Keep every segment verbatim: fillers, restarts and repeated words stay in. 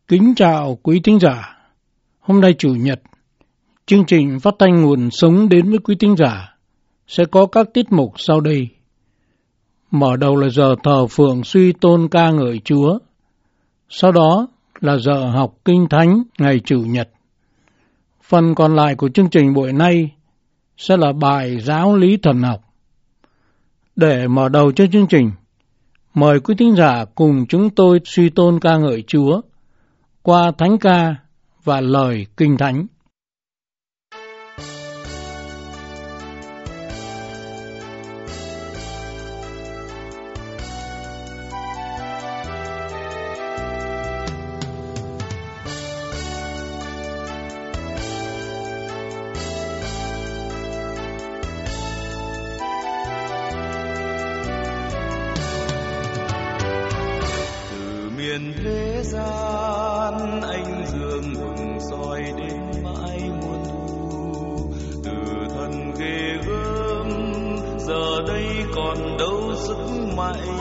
Kính chào quý thính giả. Hôm nay Chủ nhật, chương trình phát thanh nguồn sống đến với quý thính giả sẽ có các tiết mục sau đây. Mở đầu là giờ thờ phượng suy tôn ca ngợi Chúa. Sau đó là giờ học Kinh Thánh ngày Chủ nhật. Phần còn lại của chương trình buổi nay sẽ là bài giáo lý thần học. Để mở đầu cho chương trình, mời quý thính giả cùng chúng tôi suy tôn ca ngợi Chúa qua thánh ca và lời Kinh Thánh. Thế gian anh dương hừng soi đến mãi muôn thu, từ thân ghê gớm giờ đây còn đâu sức mạnh.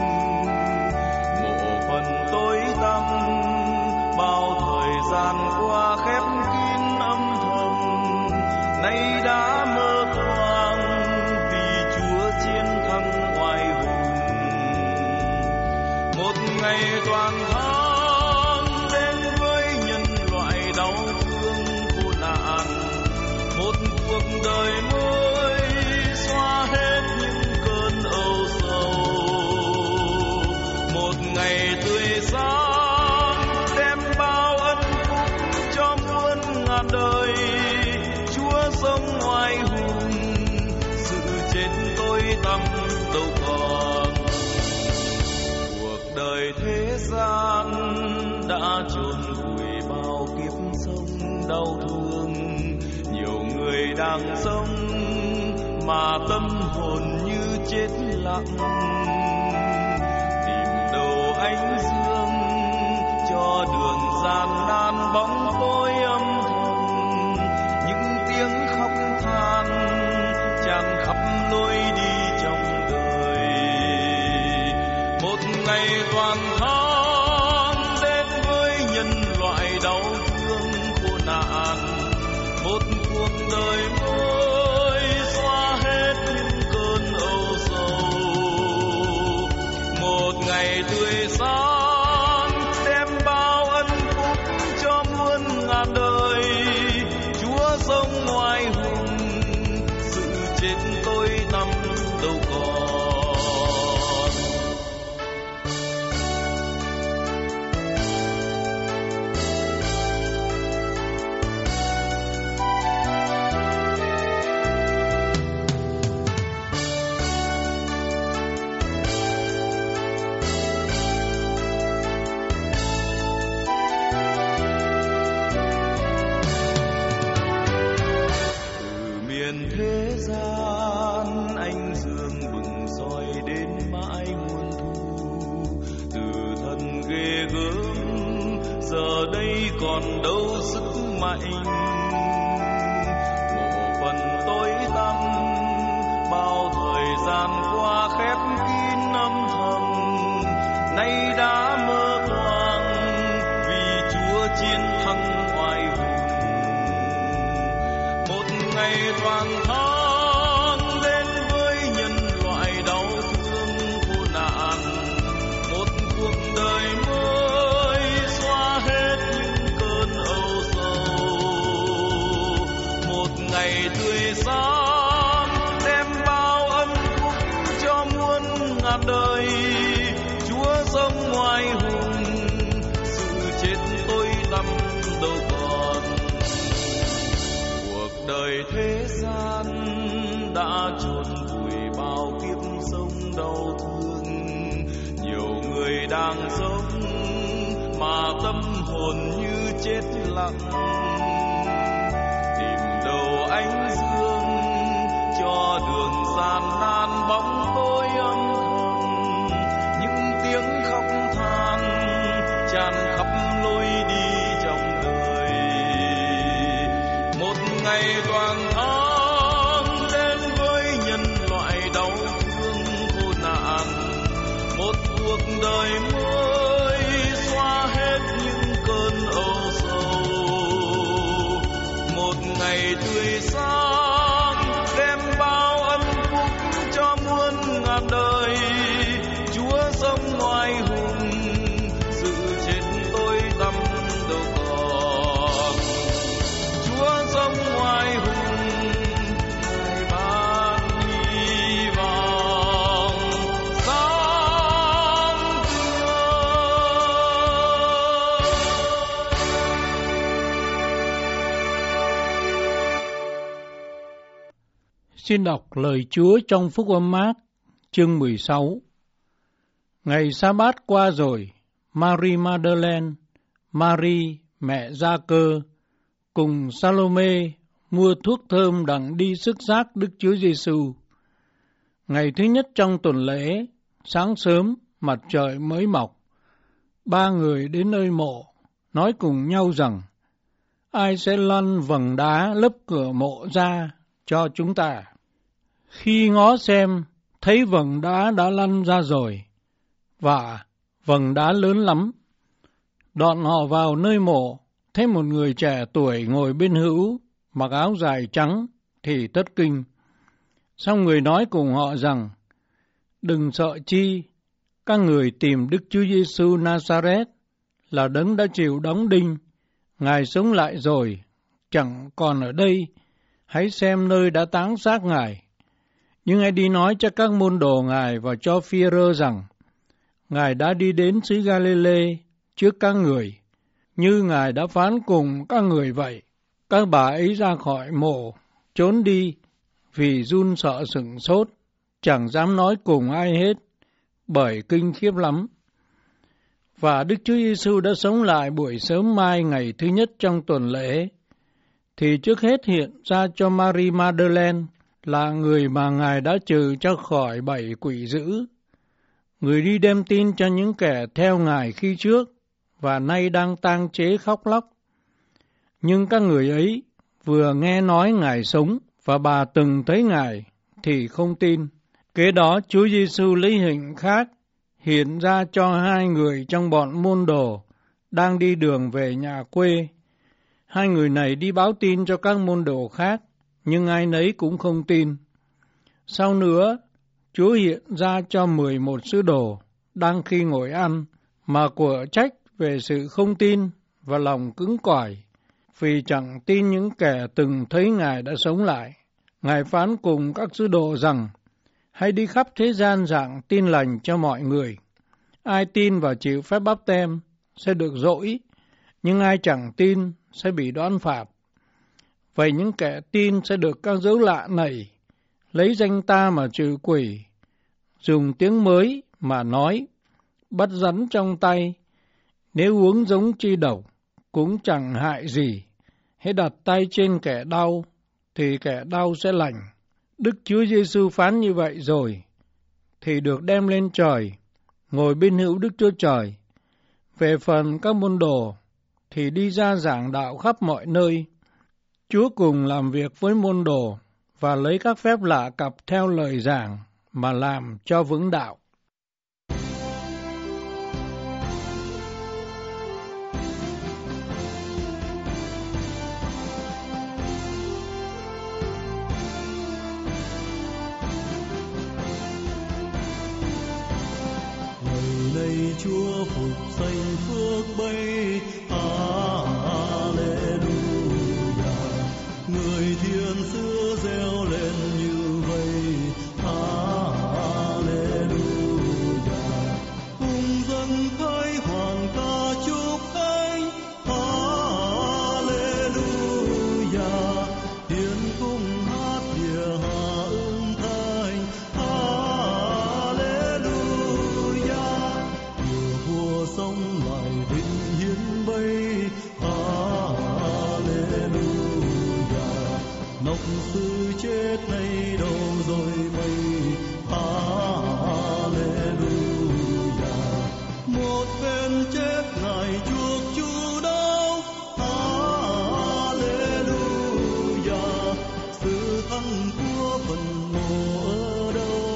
Mộ phần tối tăm bao thời gian qua khép kín âm thầm, nay đã mơ thoáng vì Chúa chiến thắng oai hùng. Một ngày toàn thắng đến với nhân loại đau thương khổ nạn, một cuộc đời mới xóa hết những cơn âu sầu. Một ngày tươi sáng đem bao ân phúc cho muôn ngàn đời. Chúa sống oai hùng, sự chết tối tăm đâu còn. Đời thế gian đã chôn vùi bao kiếp sống đau thương, nhiều người đang sống mà tâm hồn như chết lặng. Tìm đâu ánh dương cho đường gian nan bóng tối âm thầm, những tiếng khóc than tràn khắp lối đi trong đời. Một ngày toàn thắng đến với nhân loại đau thương khổ nạn, một cuộc đời mới xóa hết những cơn âu sầu. Một ngày tươi sáng đem bao ân phúc cho muôn ngàn đời. Chúa sống oai hùng, sự chết tối tăm đâu còn. Thế gian anh dương bừng soi đến mãi muôn thu, từ thân ghê gớm giờ đây còn đâu sức mạnh. Mộ phần tối tăm bao thời gian qua khép kín âm thầm, nay đã mơ thoáng vì Chúa chiến thắng oai hùng. Một ngày toàn thắng đến với nhân loại đau thương khổ nạn, một cuộc đời mới xóa hết những cơn âu sầu. Một ngày tươi sáng đem bao ân phúc cho muôn ngàn đời. Chúa sống oai hùng, sự chết tối tăm đâu còn. Cuộc đời thế gian đã chôn vùi bao kiếp sống đau thương, nhiều người đang sống mà tâm hồn như chết lặng. Tìm đâu ánh dương cho đường gian nan bóng tối âm thầm, những tiếng khóc than tràn khắp lối đi trong đời. Một ngày toàn thắng đến với nhân loại đau thương khổ nạn, một cuộc đời mới xóa hết những cơn Xin đọc lời Chúa trong Phúc Âm Mác, chương mười sáu. Ngày Sa-bát qua rồi, Mary Magdalene, Mary mẹ Gia-cơ cùng Salome mua thuốc thơm đặng đi sức giác Đức Chúa Giêsu. Ngày thứ nhất trong tuần lễ, sáng sớm mặt trời mới mọc, ba người đến nơi mộ, nói cùng nhau rằng: ai sẽ lăn vầng đá lấp cửa mộ ra cho chúng ta? Khi ngó xem, thấy vầng đá đã lăn ra rồi, và vầng đá lớn lắm. Đoạn họ vào nơi mộ, thấy một người trẻ tuổi ngồi bên hữu, mặc áo dài trắng, thì thất kinh. Xong người nói cùng họ rằng: đừng sợ chi, các người tìm Đức Chúa Giêsu Nazareth, là đấng đã chịu đóng đinh. Ngài sống lại rồi, chẳng còn ở đây, hãy xem nơi đã táng xác Ngài. Nhưng hãy đi nói cho các môn đồ Ngài và cho Phi-e-rơ rằng: Ngài đã đi đến xứ Ga-li-lê trước các người, như Ngài đã phán cùng các người vậy. Các bà ấy ra khỏi mộ, trốn đi, vì run sợ sửng sốt, chẳng dám nói cùng ai hết, bởi kinh khiếp lắm. Và Đức Chúa Giêsu đã sống lại buổi sớm mai ngày thứ nhất trong tuần lễ, thì trước hết hiện ra cho Mary Magdalene, là người mà Ngài đã trừ cho khỏi bảy quỷ dữ. Người đi đem tin cho những kẻ theo Ngài khi trước, và nay đang tang chế khóc lóc. Nhưng các người ấy vừa nghe nói Ngài sống, và bà từng thấy Ngài, thì không tin. Kế đó Chúa Giêsu lấy hình khác, hiện ra cho hai người trong bọn môn đồ, đang đi đường về nhà quê. Hai người này đi báo tin cho các môn đồ khác, nhưng ai nấy cũng không tin. Sau nữa, Chúa hiện ra cho mười một sứ đồ, đang khi ngồi ăn, mà của trách về sự không tin và lòng cứng cỏi, vì chẳng tin những kẻ từng thấy Ngài đã sống lại. Ngài phán cùng các sứ đồ rằng: hãy đi khắp thế gian giảng tin lành cho mọi người. Ai tin và chịu phép báp têm sẽ được dỗi, nhưng ai chẳng tin sẽ bị đoán phạt. Vậy những kẻ tin sẽ được các dấu lạ này, lấy danh ta mà trừ quỷ, dùng tiếng mới mà nói, bắt rắn trong tay, nếu uống giống chi độc cũng chẳng hại gì. Hãy đặt tay trên kẻ đau, thì kẻ đau sẽ lành. Đức Chúa Giêsu phán như vậy rồi, thì được đem lên trời, ngồi bên hữu Đức Chúa Trời. Về phần các môn đồ, thì đi ra giảng đạo khắp mọi nơi. Chúa cùng làm việc với môn đồ, và lấy các phép lạ cặp theo lời giảng, mà làm cho vững đạo. Này Chúa phục danh phước bay, Alleluia. Người thiên sứ reo lên như vậy, Alleluia. Cùng dân khơi hoàng ca chúc anh, Alleluia. Thiên cung hát địa hạ âm thanh, sống lại vinh hiến bay, Alleluia. Nọc sư chết nay đâu rồi mây, Alleluia. Một bên chết ngài chuộc chu đau, Alleluia. Sự thắng của phần mộ ở đâu,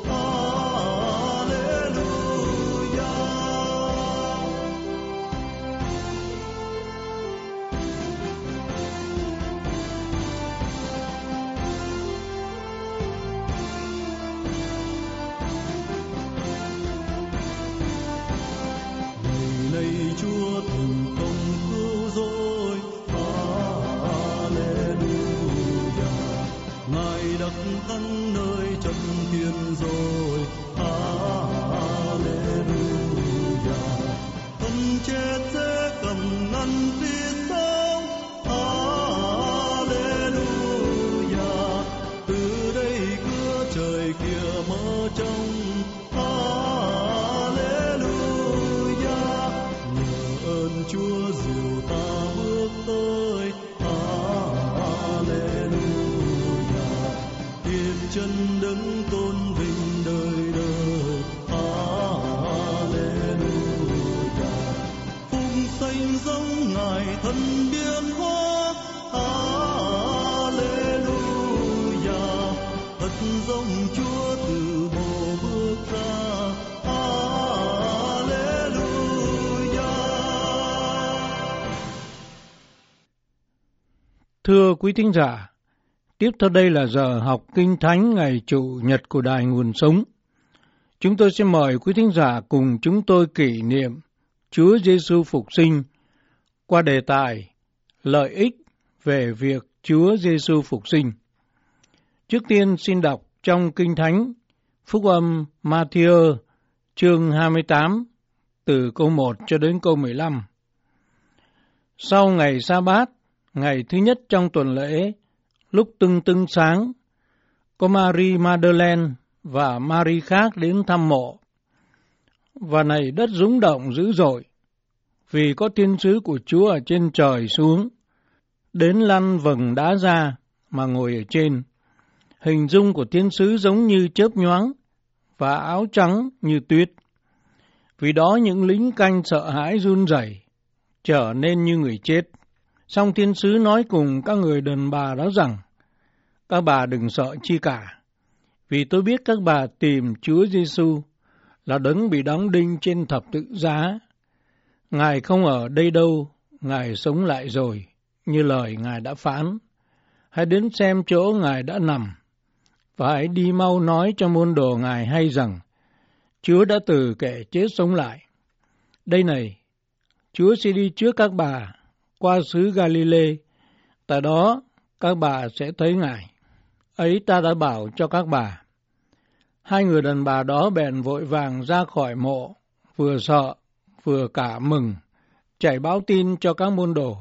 này Chúa thành công cứu rỗi, Alleluia. Ngài đắc thắng nơi chân thiên rồi, Alleluia. Thân chết sẽ cầm ngăn phía sau, Alleluia. Từ Chúa dìu ta bước tới. Hallelujah, tiếp chân đứng tôn vinh đời đời. Hallelujah, phúc xanh giống Ngài thân biến hóa. Hallelujah, thật giống Chúa từ mộ bước ra. Thưa quý thính giả, tiếp theo đây là giờ học Kinh Thánh ngày Chủ nhật của Đài Nguồn Sống. Chúng tôi sẽ mời quý thính giả cùng chúng tôi kỷ niệm Chúa Giêsu phục sinh qua đề tài lợi ích về việc Chúa Giêsu phục sinh. Trước tiên xin đọc trong Kinh Thánh Phúc âm Ma-thi-ơ chương hai mươi tám từ câu một cho đến câu mười lăm. Sau ngày Sa-bát, ngày thứ nhất trong tuần lễ, lúc tưng tưng sáng, có Mary Magdalene và Mary khác đến thăm mộ. Và này đất rúng động dữ dội, vì có thiên sứ của Chúa ở trên trời xuống, đến lăn vầng đá ra mà ngồi ở trên. Hình dung của thiên sứ giống như chớp nhoáng và áo trắng như tuyết. Vì đó những lính canh sợ hãi run rẩy, trở nên như người chết. Song thiên sứ nói cùng các người đàn bà đó rằng, các bà đừng sợ chi cả, vì tôi biết các bà tìm Chúa Giêsu là đấng bị đóng đinh trên thập tự giá. Ngài không ở đây đâu, Ngài sống lại rồi, như lời Ngài đã phán. Hãy đến xem chỗ Ngài đã nằm, và hãy đi mau nói cho môn đồ Ngài hay rằng, Chúa đã từ kẻ chết sống lại. Đây này, Chúa sẽ đi trước các bà qua xứ Galilee, tại đó các bà sẽ thấy Ngài. Ấy ta đã bảo cho các bà. Hai người đàn bà đó bèn vội vàng ra khỏi mộ, vừa sợ, vừa cả mừng, chạy báo tin cho các môn đồ.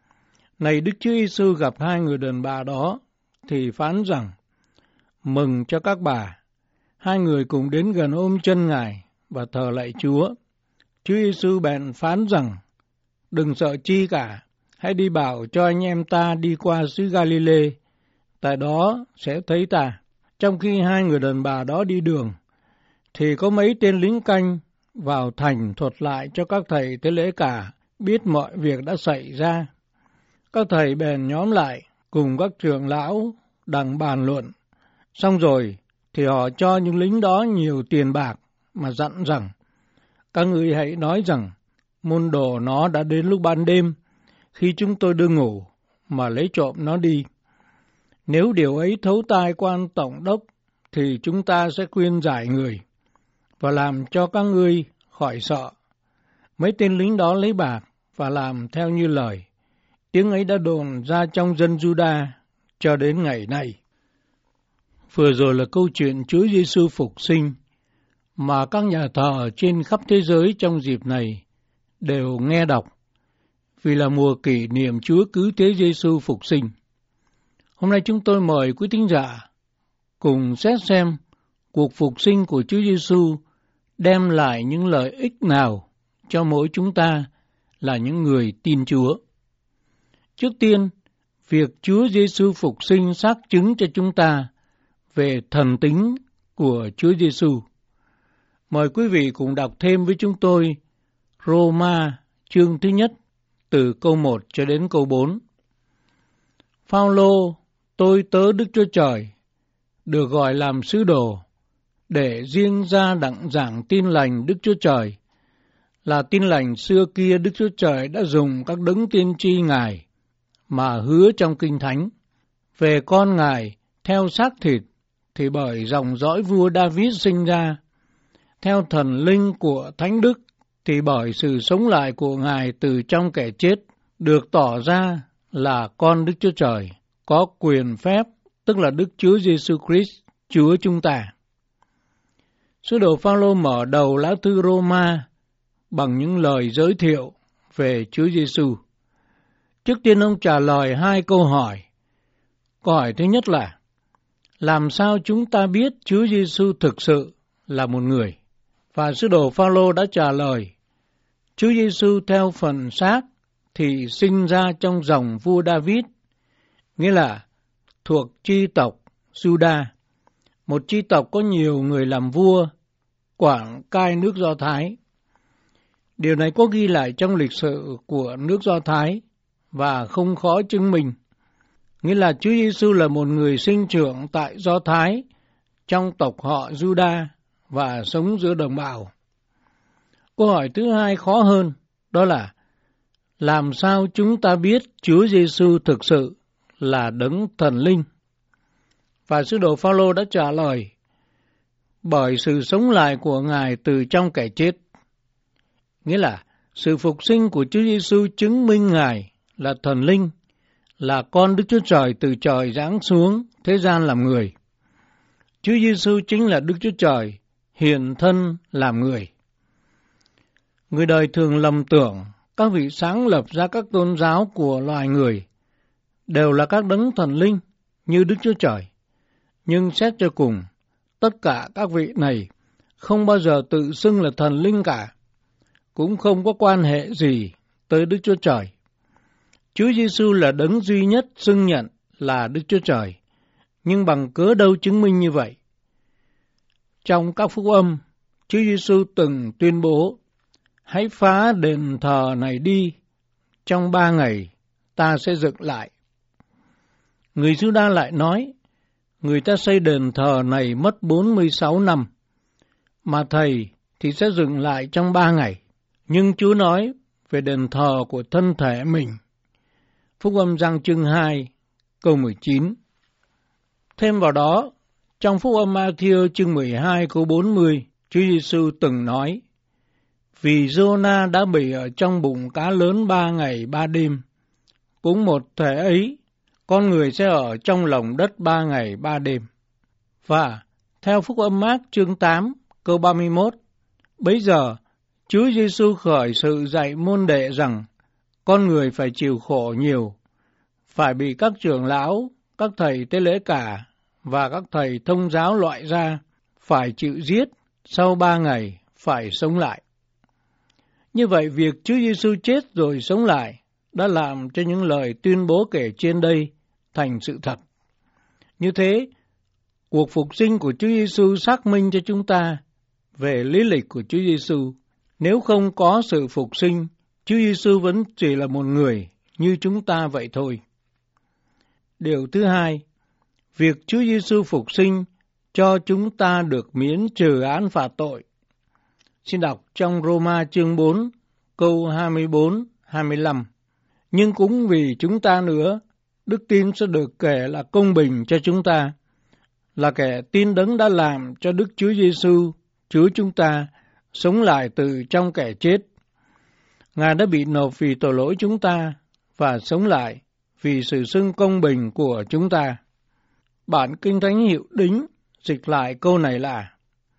Này Đức Chúa Giêsu gặp hai người đàn bà đó, thì phán rằng, mừng cho các bà. Hai người cùng đến gần ôm chân Ngài và thờ lạy Chúa. Chúa Giêsu bèn phán rằng, đừng sợ chi cả, hãy đi bảo cho anh em ta đi qua xứ Galilee, tại đó sẽ thấy ta. Trong khi hai người đàn bà đó đi đường, thì có mấy tên lính canh vào thành thuật lại cho các thầy tế lễ cả biết mọi việc đã xảy ra. Các thầy bèn nhóm lại cùng các trưởng lão đặng bàn luận. Xong rồi thì họ cho những lính đó nhiều tiền bạc mà dặn rằng, các ngươi hãy nói rằng môn đồ nó đã đến lúc ban đêm khi chúng tôi đưa ngủ mà lấy trộm nó đi. Nếu điều ấy thấu tai quan tổng đốc thì chúng ta sẽ khuyên giải người và làm cho các ngươi khỏi sợ. Mấy tên lính đó lấy bạc và làm theo như lời. Tiếng ấy đã đồn ra trong dân Juda cho đến ngày nay. Vừa rồi là câu chuyện Chúa Giêsu phục sinh mà các nhà thờ trên khắp thế giới trong dịp này đều nghe đọc, vì là mùa kỷ niệm Chúa Cứu Thế Giêsu phục sinh. Hôm nay chúng tôi mời quý thính giả cùng xét xem cuộc phục sinh của Chúa Giêsu đem lại những lợi ích nào cho mỗi chúng ta là những người tin Chúa. Trước tiên, việc Chúa Giêsu phục sinh xác chứng cho chúng ta về thần tính của Chúa Giêsu. Mời quý vị cùng đọc thêm với chúng tôi Roma chương thứ nhất từ câu một cho đến câu bốn. Phao-lô, tôi tớ Đức Chúa Trời, được gọi làm sứ đồ, để riêng ra đặng giảng tin lành Đức Chúa Trời, là tin lành xưa kia Đức Chúa Trời đã dùng các đấng tiên tri Ngài mà hứa trong Kinh Thánh. Về con Ngài theo xác thịt thì bởi dòng dõi vua David sinh ra, theo thần linh của Thánh Đức thì bởi sự sống lại của Ngài từ trong kẻ chết, được tỏ ra là con Đức Chúa Trời, có quyền phép, tức là Đức Chúa Giêsu Christ, Chúa chúng ta. Sứ đồ Phao-lô mở đầu lá thư Roma bằng những lời giới thiệu về Chúa Giêsu. Trước tiên ông trả lời hai câu hỏi. Câu hỏi thứ nhất là, làm sao chúng ta biết Chúa Giêsu thực sự là một người? Và sứ đồ Phao-lô đã trả lời, Chúa Giêsu theo phần xác thì sinh ra trong dòng vua David, nghĩa là thuộc chi tộc Juda, một chi tộc có nhiều người làm vua, quản cai nước Do Thái. Điều này có ghi lại trong lịch sử của nước Do Thái và không khó chứng minh. Nghĩa là Chúa Giêsu là một người sinh trưởng tại Do Thái trong tộc họ Juda và sống giữa đồng bào. Câu hỏi thứ hai khó hơn, đó là làm sao chúng ta biết Chúa Giêsu thực sự là Đấng Thần Linh? Và sứ đồ Phao-lô đã trả lời, bởi sự sống lại của Ngài từ trong kẻ chết. Nghĩa là sự phục sinh của Chúa Giêsu chứng minh Ngài là Thần Linh, là con Đức Chúa Trời từ trời giáng xuống thế gian làm người. Chúa Giêsu chính là Đức Chúa Trời hiện thân làm người. Người đời thường lầm tưởng các vị sáng lập ra các tôn giáo của loài người đều là các đấng thần linh như Đức Chúa Trời. Nhưng xét cho cùng, tất cả các vị này không bao giờ tự xưng là thần linh cả, cũng không có quan hệ gì tới Đức Chúa Trời. Chúa Giêsu là đấng duy nhất xưng nhận là Đức Chúa Trời, nhưng bằng cớ đâu chứng minh như vậy? Trong các phúc âm, Chúa Giêsu từng tuyên bố, hãy phá đền thờ này đi, trong ba ngày ta sẽ dựng lại. Người Giu-đa lại nói, người ta xây đền thờ này mất bốn mươi sáu năm, mà thầy thì sẽ dựng lại trong ba ngày. Nhưng Chúa nói về đền thờ của thân thể mình. Phúc âm Giăng chương hai, câu mười chín. Thêm vào đó, trong Phúc âm Ma-thi-ơ chương mười hai, câu bốn mươi, Chúa Giêsu từng nói, vì Giô-na đã bị ở trong bụng cá lớn ba ngày ba đêm, cũng một thể ấy, con người sẽ ở trong lòng đất ba ngày ba đêm. Và theo Phúc âm Mác chương tám, câu ba mươi mốt, bấy giờ Chúa Giêsu khởi sự dạy môn đệ rằng con người phải chịu khổ nhiều, phải bị các trưởng lão, các thầy tế lễ cả và các thầy thông giáo loại ra, phải chịu giết, sau ba ngày phải sống lại. Như vậy, việc Chúa Giêsu chết rồi sống lại đã làm cho những lời tuyên bố kể trên đây thành sự thật. Như thế, cuộc phục sinh của Chúa Giêsu xác minh cho chúng ta về lý lịch của Chúa Giêsu. Nếu không có sự phục sinh, Chúa Giêsu vẫn chỉ là một người như chúng ta vậy thôi. Điều thứ hai, việc Chúa Giêsu phục sinh cho chúng ta được miễn trừ án phạt tội. Xin đọc trong Roma chương bốn, câu hai mươi bốn, hai mươi lăm. Nhưng cũng vì chúng ta nữa, đức tin sẽ được kể là công bình cho chúng ta, là kẻ tin đấng đã làm cho Đức Chúa Giêsu, Chúa chúng ta, sống lại từ trong kẻ chết. Ngài đã bị nộp vì tội lỗi chúng ta và sống lại vì sự xưng công bình của chúng ta. Bản Kinh Thánh Hiệu Đính dịch lại câu này là,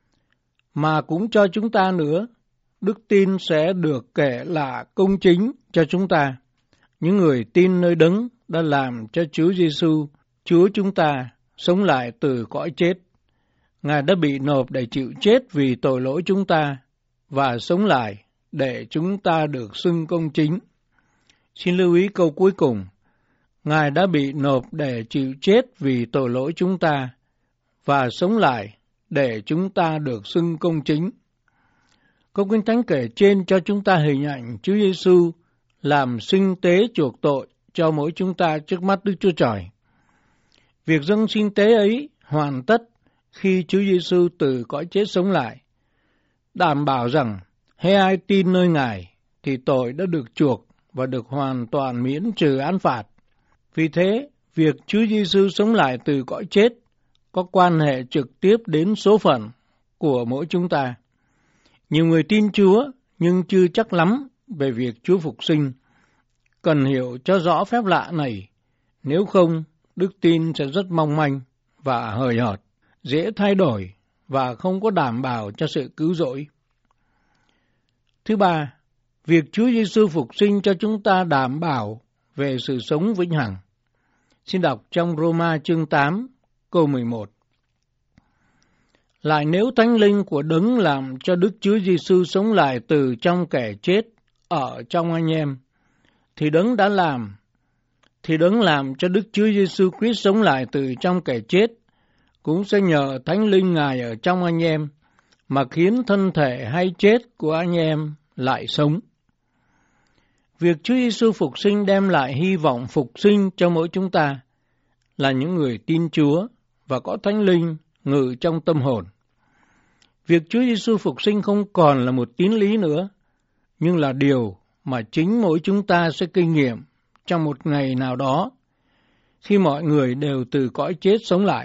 mà cũng cho chúng ta nữa, đức tin sẽ được kể là công chính cho chúng ta, những người tin nơi đấng đã làm cho Chúa Giêsu, Chúa chúng ta, sống lại từ cõi chết. Ngài đã bị nộp để chịu chết vì tội lỗi chúng ta và sống lại để chúng ta được xưng công chính. Xin lưu ý câu cuối cùng. Ngài đã bị nộp để chịu chết vì tội lỗi chúng ta và sống lại để chúng ta được xưng công chính. Câu Kinh Thánh kể trên cho chúng ta hình ảnh Chúa Giêsu làm sinh tế chuộc tội cho mỗi chúng ta trước mắt Đức Chúa Trời. Việc dâng sinh tế ấy hoàn tất khi Chúa Giêsu từ cõi chết sống lại, đảm bảo rằng hễ ai tin nơi Ngài thì tội đã được chuộc và được hoàn toàn miễn trừ án phạt. Vì thế, việc Chúa Giêsu sống lại từ cõi chết có quan hệ trực tiếp đến số phận của mỗi chúng ta. Nhiều người tin Chúa nhưng chưa chắc lắm về việc Chúa phục sinh. Cần hiểu cho rõ phép lạ này, nếu không, đức tin sẽ rất mong manh và hời hợt, dễ thay đổi và không có đảm bảo cho sự cứu rỗi. Thứ ba, việc Chúa Giêsu phục sinh cho chúng ta đảm bảo về sự sống vĩnh hằng. Xin đọc trong Roma chương tám, câu mười một. Lại nếu Thánh Linh của Đấng làm cho Đức Chúa Giêsu sống lại từ trong kẻ chết ở trong anh em, thì Đấng đã làm, thì Đấng làm cho Đức Chúa Giêsu Christ sống lại từ trong kẻ chết, cũng sẽ nhờ Thánh Linh Ngài ở trong anh em, mà khiến thân thể hay chết của anh em lại sống. Việc Chúa Giêsu phục sinh đem lại hy vọng phục sinh cho mỗi chúng ta, là những người tin Chúa và có Thánh Linh ngự trong tâm hồn. Việc Chúa Giêsu phục sinh không còn là một tín lý nữa, nhưng là điều mà chính mỗi chúng ta sẽ kinh nghiệm trong một ngày nào đó, khi mọi người đều từ cõi chết sống lại.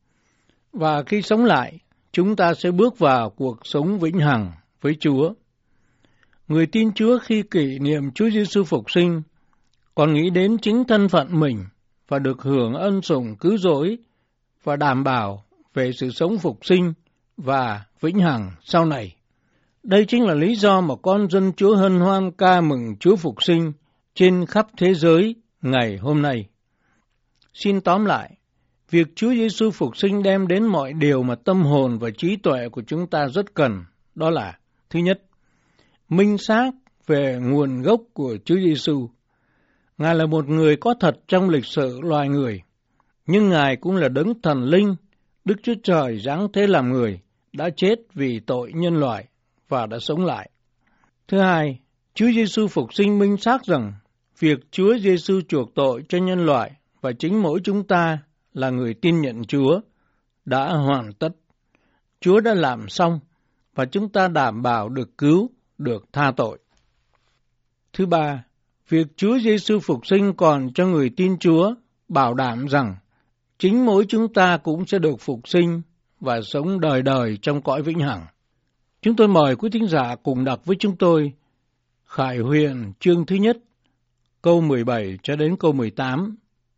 Và khi sống lại, chúng ta sẽ bước vào cuộc sống vĩnh hằng với Chúa. Người tin Chúa khi kỷ niệm Chúa Giêsu phục sinh, còn nghĩ đến chính thân phận mình và được hưởng ân sủng cứu rỗi và đảm bảo về sự sống phục sinh và vĩnh hằng sau này. Đây chính là lý do mà con dân Chúa hân hoan ca mừng Chúa phục sinh trên khắp thế giới ngày hôm nay. Xin tóm lại, việc Chúa Giêsu phục sinh đem đến mọi điều mà tâm hồn và trí tuệ của chúng ta rất cần, đó là: thứ nhất, minh xác về nguồn gốc của Chúa Giêsu. Ngài là một người có thật trong lịch sử loài người, nhưng Ngài cũng là Đấng Thần Linh, Đức Chúa Trời giáng thế làm người, đã chết vì tội nhân loại và đã sống lại. Thứ hai, Chúa Giêsu phục sinh minh xác rằng việc Chúa Giêsu chuộc tội cho nhân loại và chính mỗi chúng ta là người tin nhận Chúa đã hoàn tất. Chúa đã làm xong và chúng ta đảm bảo được cứu, được tha tội. Thứ ba, việc Chúa Giêsu phục sinh còn cho người tin Chúa bảo đảm rằng chính mỗi chúng ta cũng sẽ được phục sinh và sống đời đời trong cõi vĩnh hằng. Chúng tôi mời quý thính giả cùng đọc với chúng tôi Khải Huyền chương thứ nhất, câu mười bảy cho đến câu mười tám.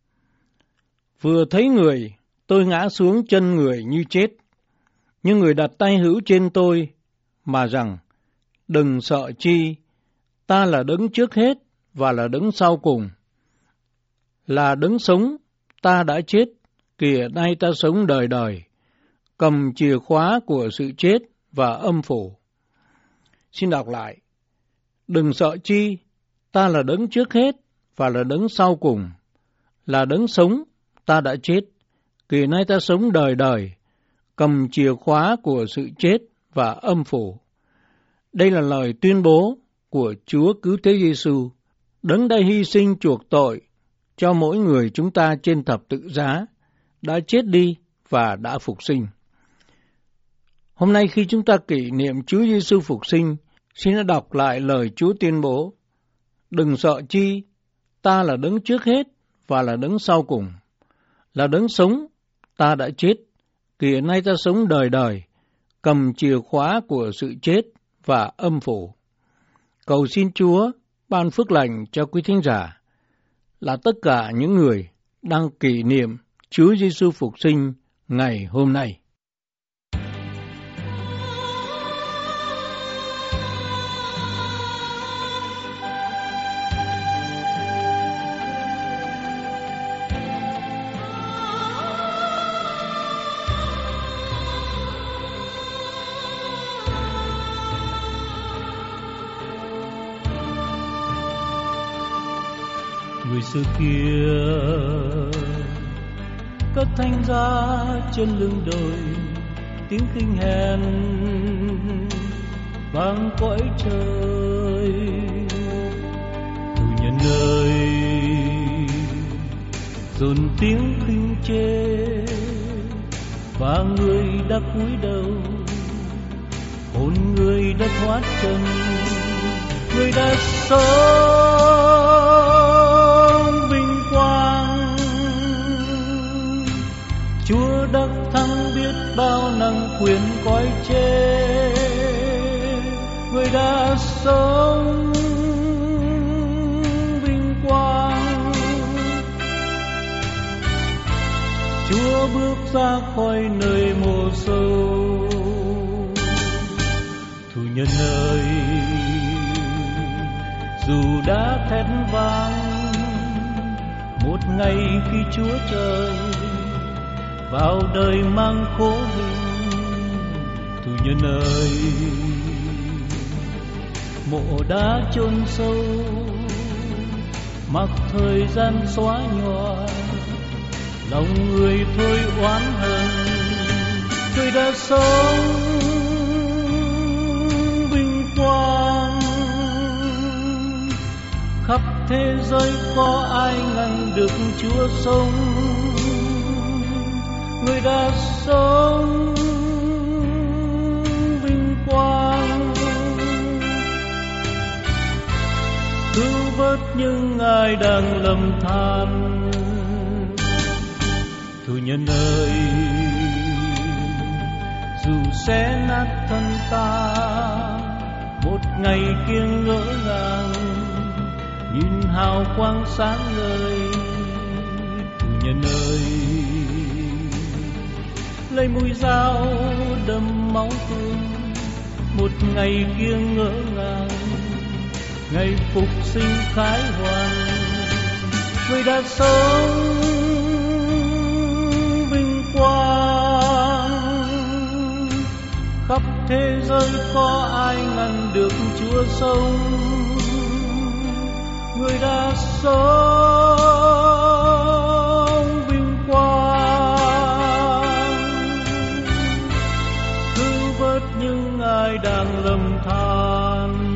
Vừa thấy người, tôi ngã xuống chân người như chết, nhưng người đặt tay hữu trên tôi, mà rằng: đừng sợ chi, ta là Đấng trước hết và là Đấng sau cùng, là Đấng sống, ta đã chết, kìa nay ta sống đời đời, cầm chìa khóa của sự chết và âm phủ. Xin đọc lại: đừng sợ chi, ta là Đấng trước hết và là Đấng sau cùng, là Đấng sống, ta đã chết, kìa nay ta sống đời đời, cầm chìa khóa của sự chết và âm phủ. Đây là lời tuyên bố của Chúa Cứu Thế Giêsu, Đấng đã hy sinh chuộc tội cho mỗi người chúng ta trên thập tự giá, đã chết đi và đã phục sinh. Hôm nay khi chúng ta kỷ niệm Chúa Giêsu phục sinh, xin đọc lại lời Chúa tuyên bố: đừng sợ chi, ta là Đấng trước hết và là Đấng sau cùng, là Đấng sống, ta đã chết, kìa nay ta sống đời đời, cầm chìa khóa của sự chết và âm phủ. Cầu xin Chúa ban phước lành cho quý thính giả là tất cả những người đang kỷ niệm Chúa Giêsu phục sinh ngày hôm nay. Người xưa kia cất thanh giá trên lưng đồi, tiếng khinh hèn vang cõi trời. Tù nhân ơi, dồn tiếng khinh chê, và người đã cúi đầu, hồn người đã thoát chân, người đã sống vinh quang. Chúa đắc thắng biết bao năng quyền cõi trên, người đã sống vinh quang. Chúa bước ra khỏi nơi mồ sâu. Tù nhân ơi, dù đã thét vang, một ngày khi Chúa trời vào đời mang khổ hình. Tù nhân ơi, mộ đã chôn sâu, mặc thời gian xóa nhòa lòng người thôi oán hận. Người đã sống vinh quang, khắp thế giới có ai ngăn được Chúa sống. Người đã sống vinh quang, cứu vớt những ai đang lầm than. Tù nhân ơi, dù sẽ nát thân ta, một ngày kia ngỡ ngàng nhìn hào quang sáng ngời. Tù nhân ơi, lấy mũi dao đâm máu thương, một ngày kia ngỡ ngàng ngày phục sinh khải hoàn. Người đã sống vinh quang, khắp thế giới có ai ngăn được Chúa sống. Người đã sống vinh quang, cứu vớt những ai đang lầm than.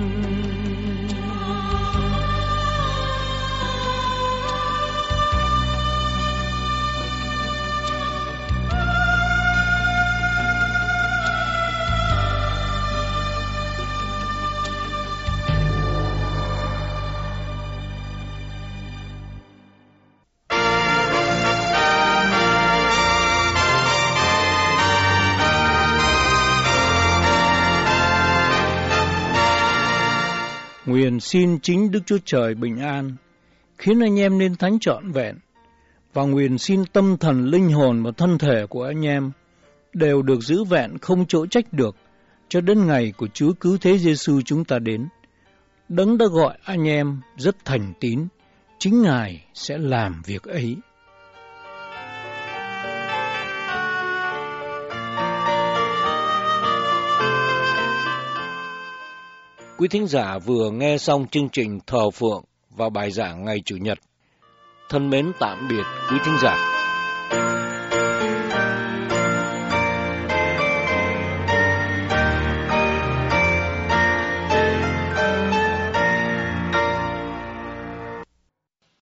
Nguyện xin chính Đức Chúa Trời bình an, khiến anh em nên thánh trọn vẹn, và nguyện xin tâm thần, linh hồn và thân thể của anh em đều được giữ vẹn không chỗ trách được, cho đến ngày của Chúa Cứu Thế Giêsu chúng ta đến. Đấng đã gọi anh em rất thành tín, chính Ngài sẽ làm việc ấy. Quý thính giả vừa nghe xong chương trình thờ phượng và bài giảng ngày Chủ nhật. Thân mến tạm biệt quý thính giả.